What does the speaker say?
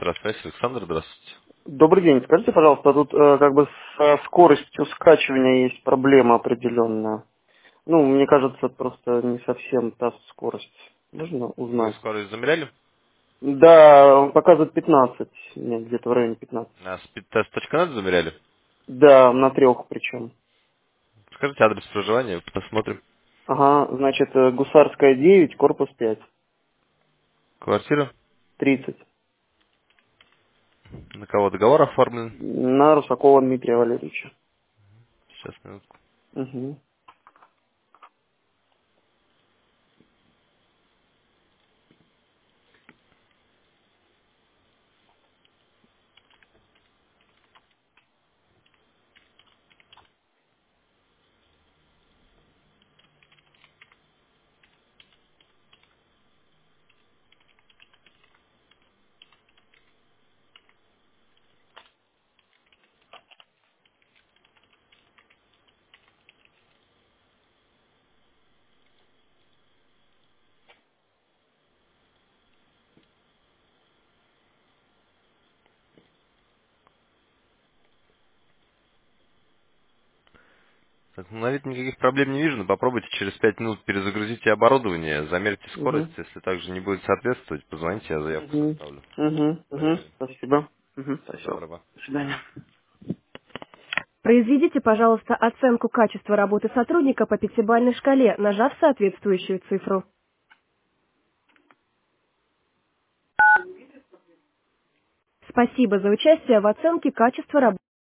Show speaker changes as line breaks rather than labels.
центра связи. Александр, здравствуйте.
Добрый день. Скажите, пожалуйста, тут как бы со скоростью скачивания есть проблема определенная. Ну, мне кажется, просто не совсем та скорость. Можно
Вы
узнать?
скорость замеряли?
Да, он показывает 15, нет, где-то в районе 15.
А speedtest.net замеряли?
Да, на 3 причем.
Скажите адрес проживания, посмотрим.
Ага, значит, Гусарская 9, корпус 5,
Квартира?
30.
На кого договор оформлен?
На Русакова Дмитрия Валерьевича.
Сейчас, минутку.
Угу.
Так, ну, на вид никаких проблем не вижу, но попробуйте через 5 минут перезагрузите оборудование, замерьте скорость,
Угу.
если также не будет соответствовать, позвоните, я заявку
Угу.
составлю.
Угу. Угу.
Проверим.
Спасибо. Угу.
Всего
Спасибо.
доброго.
До свидания.
Произведите, пожалуйста, оценку качества работы сотрудника по пятибалльной шкале, нажав соответствующую цифру. Спасибо за участие в оценке качества работы.